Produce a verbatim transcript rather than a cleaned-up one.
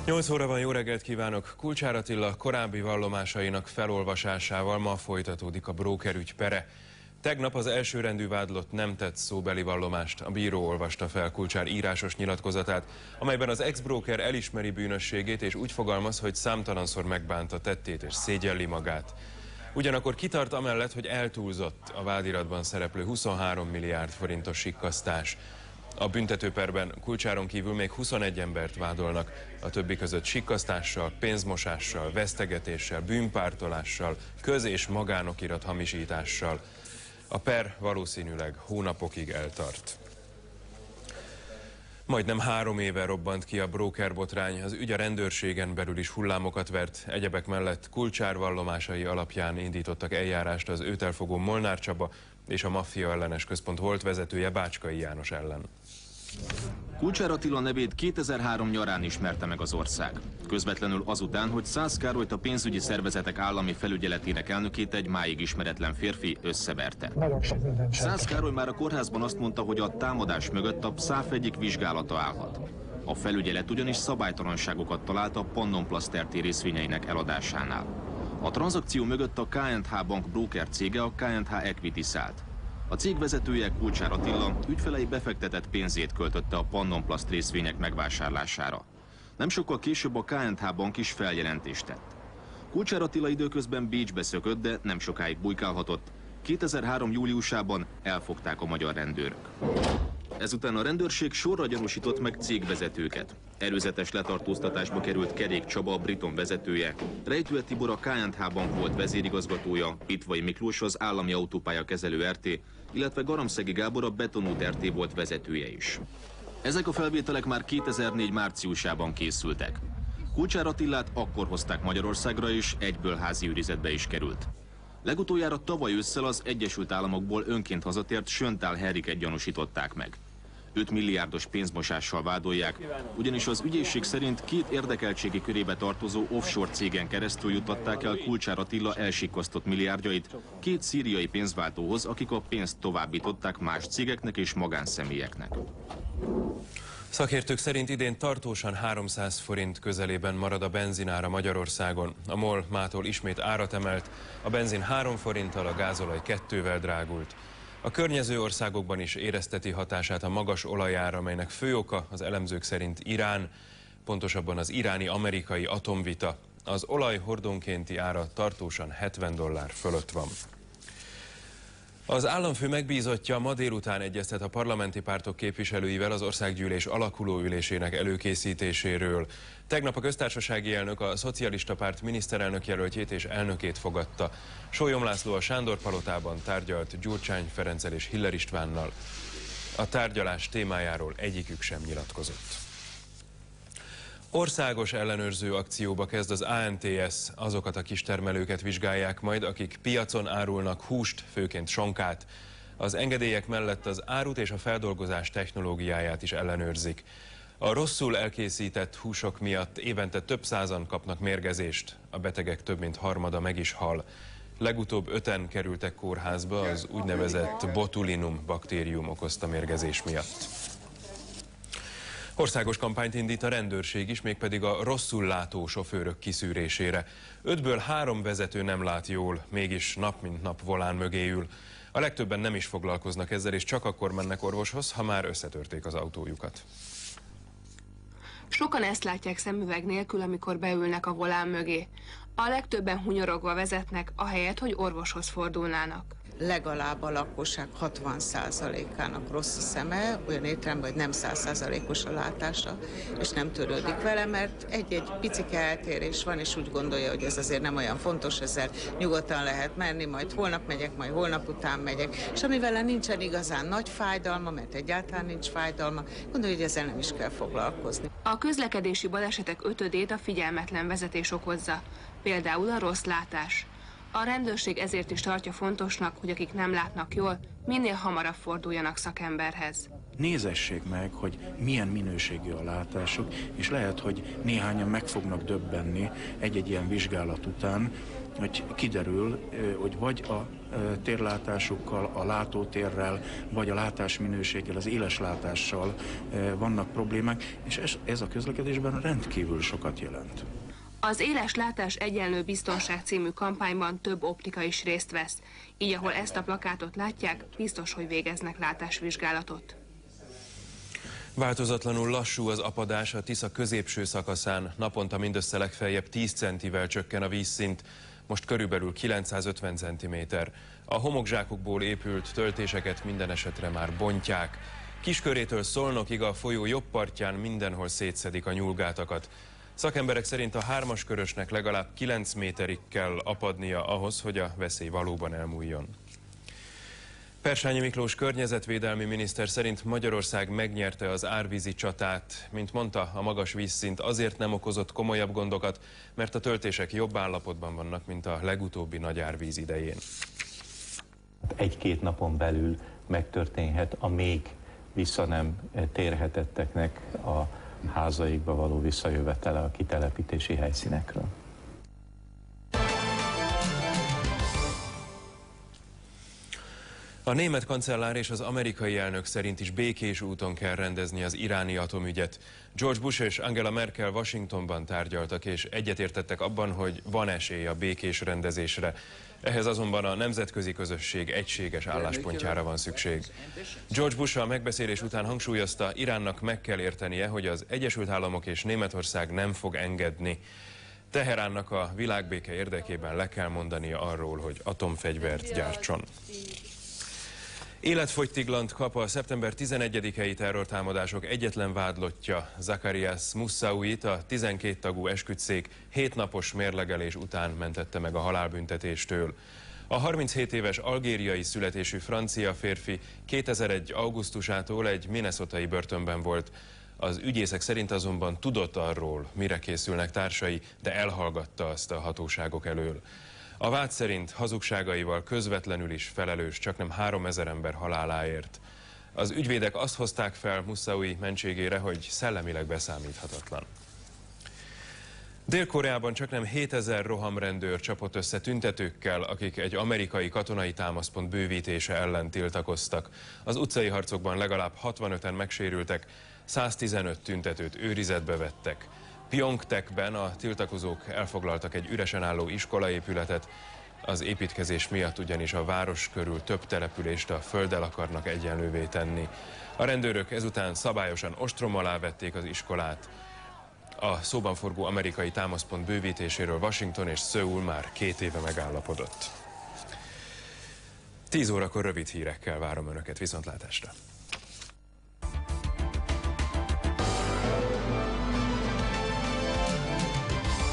nyolc óra van, jó reggelt kívánok! Kulcsár Attila korábbi vallomásainak felolvasásával ma folytatódik a brókerügy pere. Tegnap az elsőrendű vádlott nem tett szóbeli vallomást, a bíró olvasta fel Kulcsár írásos nyilatkozatát, amelyben az ex-bróker elismeri bűnösségét és úgy fogalmaz, hogy számtalanszor megbánta tettét és szégyelli magát. Ugyanakkor kitart amellett, hogy eltúlzott a vádiratban szereplő huszonhárom milliárd forintos sikkasztás. A büntetőperben Kulcsáron kívül még huszonegy embert vádolnak, a többi között sikkasztással, pénzmosással, vesztegetéssel, bűnpártolással, köz- és magánokirat hamisítással. A per valószínűleg hónapokig eltart. Majdnem három éve robbant ki a brókerbotrány, az ügy a rendőrségen belül is hullámokat vert, egyebek mellett Kulcsár vallomásai alapján indítottak eljárást az őt elfogó Molnár Csaba és a maffia ellenes központ volt vezetője Bácskai János ellen. Kulcsár Attila nevét kétezer-három nyarán ismerte meg az ország. Közvetlenül azután, hogy Szász Károlyt, a pénzügyi szervezetek állami felügyeletének elnökét egy máig ismeretlen férfi összeverte. Szász Károly már a kórházban azt mondta, hogy a támadás mögött a pszáf egyik vizsgálata állhat. A felügyelet ugyanis szabálytalanságokat talált a Pannonplaszterti részvényeinek eladásánál. A tranzakció mögött a ká és há Bank bróker cége, a ká és há Equities állt. A cég vezetője, Kulcsár Attila, ügyfelei befektetett pénzét költötte a Pannonplaszt részvények megvásárlására. Nem sokkal később a ká és há Bank is feljelentést tett. Kulcsár Attila időközben Bécsbe szökött, de nem sokáig bujkálhatott. kétezer-három júliusában elfogták a magyar rendőrök. Ezután a rendőrség sorra gyanúsított meg cégvezetőket. Előzetes letartóztatásba került Kerék Csaba, a Briton vezetője, Rejtő Tibor, a ká és há Bank volt vezérigazgatója, Pitvai Miklós, az állami autópálya kezelő er té, illetve Garamszegi Gábor, a Betonút er té volt vezetője is. Ezek a felvételek már kétezer-négy márciusában készültek. Kulcsár Attilát akkor hozták Magyarországra, és egyből házi őrizetbe is került. Legutoljára tavaly ősszel az Egyesült Államokból önként hazatért Söntál Henriket gyanúsították meg. öt milliárdos pénzmosással vádolják, ugyanis az ügyészség szerint két érdekeltségi körébe tartozó offshore cégen keresztül juttatták el Kulcsár Attila elsikkasztott milliárdjait két szíriai pénzváltóhoz, akik a pénzt továbbították más cégeknek és magánszemélyeknek. Szakértők szerint idén tartósan háromszáz forint közelében marad a benzinára Magyarországon. A MOL mától ismét árat emelt, a benzin három forinttal, a gázolaj kettővel drágult. A környező országokban is érezteti hatását a magas olajára, amelynek fő oka az elemzők szerint Irán, pontosabban az iráni-amerikai atomvita. Az olaj hordonkénti ára tartósan hetven dollár fölött van. Az államfő megbízottja ma délután egyeztet a parlamenti pártok képviselőivel az országgyűlés alakuló ülésének előkészítéséről. Tegnap a köztársasági elnök a szocialista párt miniszterelnök jelöltjét és elnökét fogadta. Sólyom László a Sándor-palotában tárgyalt Gyurcsány Ferenccel és Hiller Istvánnal. A tárgyalás témájáról egyikük sem nyilatkozott. Országos ellenőrző akcióba kezd az á en té es, azokat a kistermelőket vizsgálják majd, akik piacon árulnak húst, főként sonkát. Az engedélyek mellett az árut és a feldolgozás technológiáját is ellenőrzik. A rosszul elkészített húsok miatt évente több százan kapnak mérgezést, a betegek több mint harmada meg is hal. Legutóbb öten kerültek kórházba az úgynevezett botulinum baktérium okozta mérgezés miatt. Országos kampányt indít a rendőrség is, mégpedig a rosszul látó sofőrök kiszűrésére. Ötből három vezető nem lát jól, mégis nap mint nap volán mögé ül. A legtöbben nem is foglalkoznak ezzel, és csak akkor mennek orvoshoz, ha már összetörték az autójukat. Sokan ezt látják szemüveg nélkül, amikor beülnek a volán mögé. A legtöbben hunyorogva vezetnek, ahelyett, hogy orvoshoz fordulnának. Legalább a lakosság hatvan százalékának rossz a szeme, olyan értelemben, hogy nem száz százalékos a látása, és nem törődik vele, mert egy-egy picike eltérés van, és úgy gondolja, hogy ez azért nem olyan fontos, ezzel nyugodtan lehet menni, majd holnap megyek, majd holnap után megyek, és amivel nincsen igazán nagy fájdalma, mert egyáltalán nincs fájdalma, gondolja, hogy ezzel nem is kell foglalkozni. A közlekedési balesetek ötödét a figyelmetlen vezetés okozza, például a rossz látás. A rendőrség ezért is tartja fontosnak, hogy akik nem látnak jól, minél hamarabb forduljanak szakemberhez. Nézessék meg, hogy milyen minőségű a látásuk, és lehet, hogy néhányan meg fognak döbbenni egy-egy ilyen vizsgálat után, hogy kiderül, hogy vagy a térlátásukkal, a látótérrel, vagy a látásminőséggel, az éles látással vannak problémák, és ez, ez a közlekedésben rendkívül sokat jelent. Az Éles Látás Egyenlő Biztonság című kampányban több optika is részt vesz, így ahol ezt a plakátot látják, biztos, hogy végeznek látásvizsgálatot. Változatlanul lassú az apadás a Tisza középső szakaszán, naponta mindössze legfeljebb tíz centivel csökken a vízszint, most körülbelül kilencszázötven centiméter. A homokzsákokból épült töltéseket minden esetre már bontják. Kiskörétől Szolnokig a folyó jobb partján mindenhol szétszedik a nyúlgátakat. Szakemberek szerint a hármas körösnek legalább kilenc méterig kell apadnia ahhoz, hogy a veszély valóban elmúljon. Persányi Miklós környezetvédelmi miniszter szerint Magyarország megnyerte az árvízi csatát. Mint mondta, a magas vízszint azért nem okozott komolyabb gondokat, mert a töltések jobb állapotban vannak, mint a legutóbbi nagy árvíz idején. Egy-két napon belül megtörténhet a még vissza nem térhetetteknek a házaikba való visszajövetele a kitelepítési helyszínekről. A német kancellár és az amerikai elnök szerint is békés úton kell rendezni az iráni atomügyet. George Bush és Angela Merkel Washingtonban tárgyaltak, és egyetértettek abban, hogy van esély a békés rendezésre. Ehhez azonban a nemzetközi közösség egységes álláspontjára van szükség. George Bush a megbeszélés után hangsúlyozta, Iránnak meg kell értenie, hogy az Egyesült Államok és Németország nem fog engedni. Teheránnak a világbéke érdekében le kell mondania arról, hogy atomfegyvert gyártson. Életfogytiglant kap a szeptember tizenegyedikei terrortámadások egyetlen vádlottja, Zacarias Moussauit, a tizenkét tagú esküdtszék hétnapos mérlegelés után mentette meg a halálbüntetéstől. A harminchét éves algériai születésű francia férfi kétezer-egy augusztusától egy minnesotai börtönben volt. Az ügyészek szerint azonban tudott arról, mire készülnek társai, de elhallgatta azt a hatóságok elől. A vád szerint hazugságaival közvetlenül is felelős csaknem háromezer ember haláláért. Az ügyvédek azt hozták fel Moussaoui mentségére, hogy szellemileg beszámíthatatlan. Dél-Koreában csaknem hétezer rohamrendőr csapott össze tüntetőkkel, akik egy amerikai katonai támaszpont bővítése ellen tiltakoztak. Az utcai harcokban legalább hatvanöten megsérültek, száztizenöt tüntetőt őrizetbe vettek. Pyeongtaekben a tiltakozók elfoglaltak egy üresen álló iskolaépületet, az építkezés miatt ugyanis a város körül több települést a földdel akarnak egyenlővé tenni. A rendőrök ezután szabályosan ostrom alá vették az iskolát. A szóban forgó amerikai támaszpont bővítéséről Washington és Szöul már két éve megállapodott. tíz órakor rövid hírekkel várom Önöket, viszontlátásra!